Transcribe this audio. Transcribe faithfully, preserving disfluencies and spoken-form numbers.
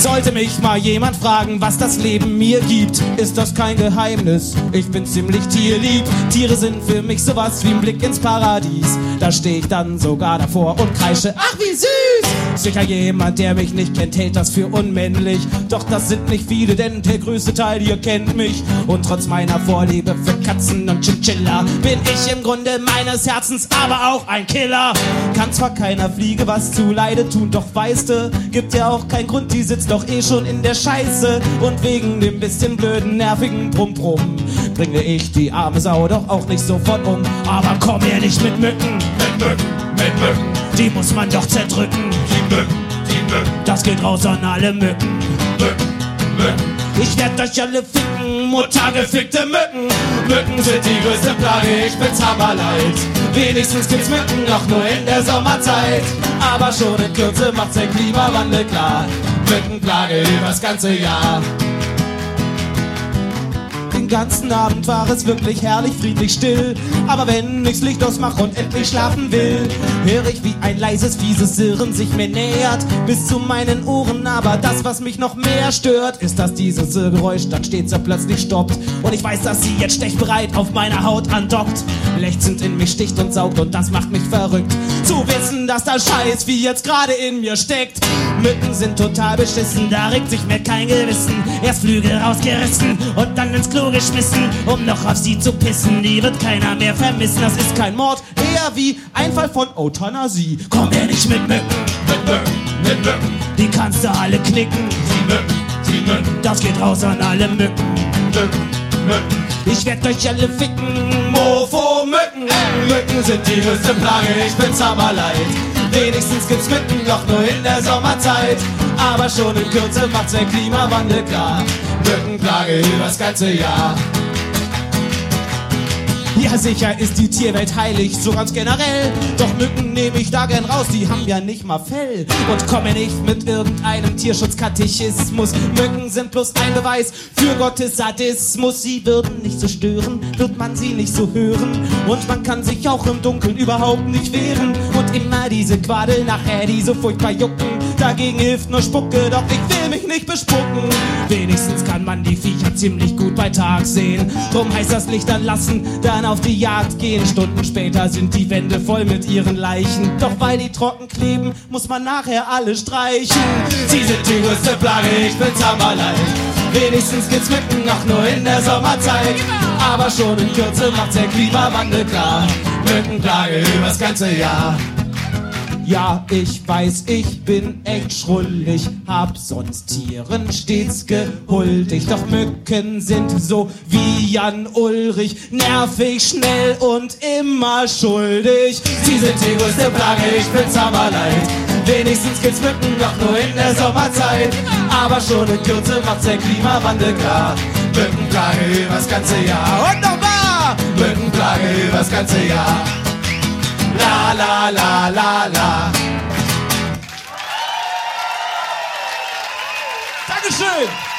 Sollte mich mal jemand fragen, was das Leben mir gibt, ist das kein Geheimnis, ich bin ziemlich tierlieb. Tiere sind für mich sowas wie ein Blick ins Paradies. Da steh ich dann sogar davor und kreische, ach wie süß! Sicher jemand, der mich nicht kennt, hält das für unmännlich. Doch das sind nicht viele, denn der größte Teil hier kennt mich. Und trotz meiner Vorliebe für Katzen und Chinchilla bin ich im Grunde meines Herzens aber auch ein Killer. Kann zwar keiner Fliege was zu Leide tun, doch weißt du, gibt ja auch keinen Grund, die sitzt doch eh schon in der Scheiße. Und wegen dem bisschen blöden, nervigen Brumm-Brumm bringe ich die arme Sau doch auch nicht sofort um. Aber komm her nicht mit Mücken, Mit Mücken, mit Mücken, die muss man doch zerdrücken. die Mücken, die Mücken, Das geht raus an alle Mücken. Mücken, Mücken. Ich werd euch alle ficken, muttergefickte Mücken. Mücken sind die größte Plage, ich bin's hammerleid. Wenigstens gibt's Mücken noch nur in der Sommerzeit. Aber schon in Kürze macht's der Klimawandel klar. Mückenplage übers ganze Jahr. Den ganzen Abend war es wirklich herrlich, friedlich still. Aber wenn ich's Licht ausmach und endlich schlafen will, höre ich, wie ein leises, fieses Sirren sich mir nähert, bis zu meinen Ohren. Aber das, was mich noch mehr stört, ist, dass dieses Geräusch dann stets so plötzlich stoppt. Und ich weiß, dass sie jetzt stechbereit auf meiner Haut andockt, lechzend in mich sticht und saugt, und das macht mich verrückt. Zu wissen, dass der Scheiß wie jetzt gerade in mir steckt. Mücken sind total beschissen, da regt sich mir kein Gewissen. Erst Flügel rausgerissen und dann ins Klo geschmissen, um noch auf sie zu pissen. Die wird keiner mehr vermissen, das ist kein Mord, eher wie ein Fall von Euthanasie. Komm her nicht mit Mücken, Mit Mücken, mit Mücken, die kannst du alle knicken. die Mücken, die Mücken, Das geht raus an alle Mücken. Mücken, Mücken. Ich werd euch alle ficken. Mofo-Mücken, Mücken sind die größte Plage, ich bin's hammerleid. Wenigstens gibt's Mücken doch nur in der Sommerzeit. Aber schon in Kürze macht's der Klimawandel klar. Mückenplage übers ganze Jahr. Ja, sicher ist die Tierwelt heilig, so ganz generell. Doch Mücken nehme ich da gern raus, die haben ja nicht mal Fell. Und komme nicht mit irgendeinem Tierschutzkatechismus. Mücken sind bloß ein Beweis für Gottes Sadismus. Sie würden nicht so stören, wird man sie nicht so hören. Und man kann sich auch im Dunkeln überhaupt nicht wehren. Und immer diese Quadel nachher, die so furchtbar jucken. Dagegen hilft nur Spucke, doch ich will mich nicht bespucken. Wenigstens kann man die Viecher ziemlich gut bei Tag sehen. Drum heißt das Licht dann lassen, dann auf die Jagd gehen. Stunden später sind die Wände voll mit ihren Leichen. Doch weil die trocken kleben, muss man nachher alle streichen. Sie sind die größte Plage, ich bin's hammerleid. Wenigstens gibt's Mücken auch nur in der Sommerzeit. Aber schon in Kürze macht's der Klimawandel klar. Mückenplage übers ganze Jahr. Ja, ich weiß, ich bin echt schrullig, hab sonst Tieren stets gehuldigt. Doch Mücken sind so wie Jan Ulrich, nervig, schnell und immer schuldig. Sie sind die größte Plage, ich bin's hammerleid. Wenigstens gibt's Mücken doch nur in der Sommerzeit. Aber schon in Kürze macht's der Klimawandel klar. Mückenplage übers ganze Jahr. Und nochmal! Mückenplage übers ganze Jahr. La la la la la. Dankeschön!